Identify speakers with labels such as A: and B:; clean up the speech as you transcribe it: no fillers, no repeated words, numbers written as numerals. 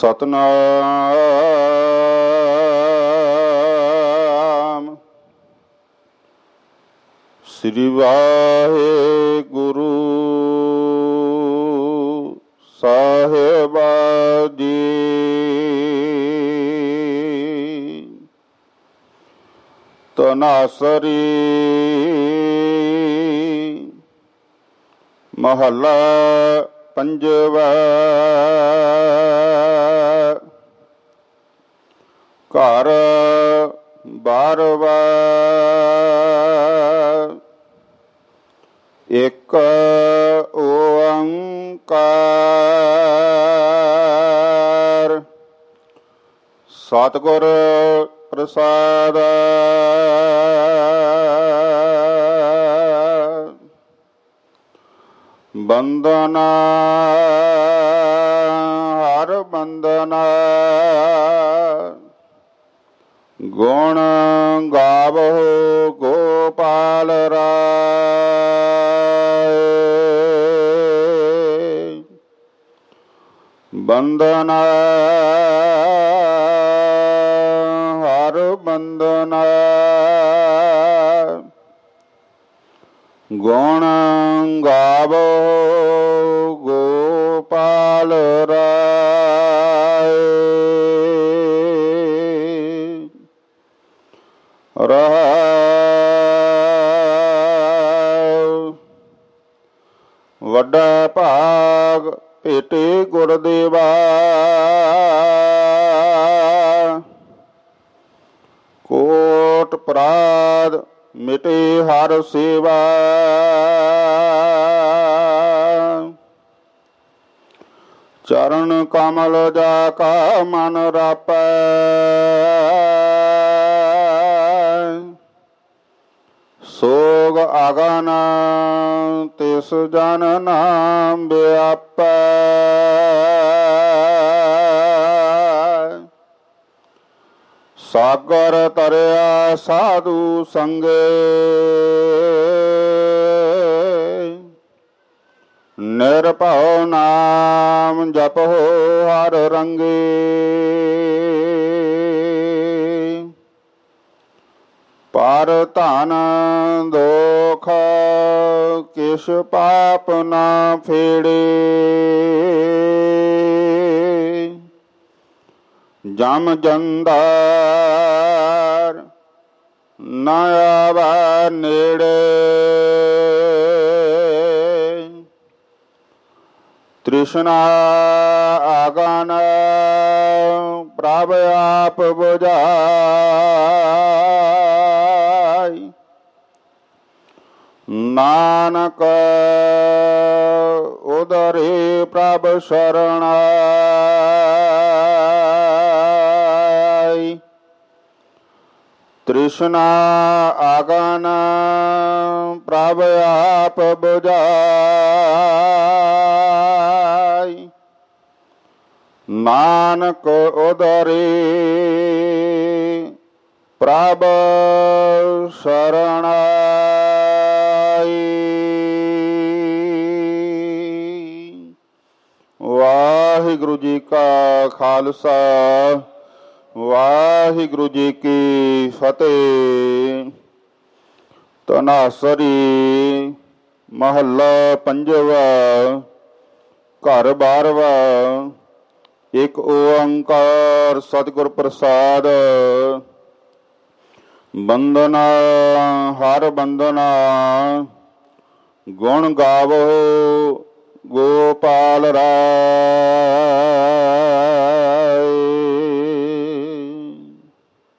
A: ਸਤਨਾਮ ਸ੍ਰੀ ਵਾਹਿਗੁਰੂ ਸਾਹਿਬ ਜੀ। ਤਨਾਸਰੀ ਮਹੱਲਾ ਪੰਜਵਾ। ਘਰ ਬਾਰਵਾ ਇੱਕ ਓੰਕਾਰ ਸਤਿਗੁਰ ਪ੍ਰਸਾਦ। ਬੰਦਨਾ ਹਰ ਬੰਦਨਾ ਗੁਣ ਗਾਵਹੁ ਗੋਪਾਲ ਰਾਏ। ਬੰਦਨਾ ਹਰ ਬੰਦਨਾ ਗੁਣ ਗਾਵਹੁ ਗੋਪਾਲ ਰਾਏ। ਰਹਾਉ ਵੱਡਾ ਭਾਗ ਭੇਟੇ ਗੁਰਦੇਵਾ। ਕੋਟ ਅਪਰਾਧ ਮਿਟੇ ਹਰ ਸੇਵਾ। ਚਰਨ ਕਮਲ ਜਾ ਕਾ ਮਨ ਰਾਪੈ। ਸੋਗ ਆਗਨ ਤਿਸ ਜਨ ਨਾਮ ਵਿਆਪੈ। ਸਾਗਰ ਤਰਿਆ ਸਾਧੂ ਸੰਗੇ। ਨਿਰਭਉ ਨਾਮ ਜਪੋ ਹਰ ਰੰਗੇ। ਪਰ ਧਨ ਦੋਖ ਕਿਛ ਪਾਪ ਨਾ ਫੇੜੇ। ਜਮ ਜੰਦਾਰ ਨ ਆਵੈ ਨੇੜੇ। ਤ੍ਰਿਸ਼ਨਾ ਆਗਨ ਪ੍ਰਭ ਆਪ ਬੁਝਾਈ। ਨਾਨਕ ਉਦਰੇ ਪ੍ਰਭ ਸ਼ਰਣਾਈ। ਤ੍ਰਿਸ਼ਨਾ ਆਗਨ ਪ੍ਰਭ ਆਪ ਬੁਝਾਈ। ਨਾਨਕ ਉਦਰੇ ਪ੍ਰਭ ਸ਼ਰਣਾਈ। ਵਾਹਿਗੁਰੂ ਜੀ ਕਾ ਖਾਲਸਾ ਵਾਹਿਗੁਰੂ ਜੀ ਕੀ ਫਤਿਹ। ਤਨਾਸਰੀ ਮਹੱਲਾ ਪੰਜਵਾ। ਘਰ ਬਾਰਵਾ ਇੱਕ ਓੰਕਾਰ ਸਤਿਗੁਰ ਪ੍ਰਸਾਦ। ਬੰਦਨਾ ਹਰ ਬੰਦਨਾ ਗੁਣ ਗਾਵਹੁ ਗੋਪਾਲ ਰਾਏ।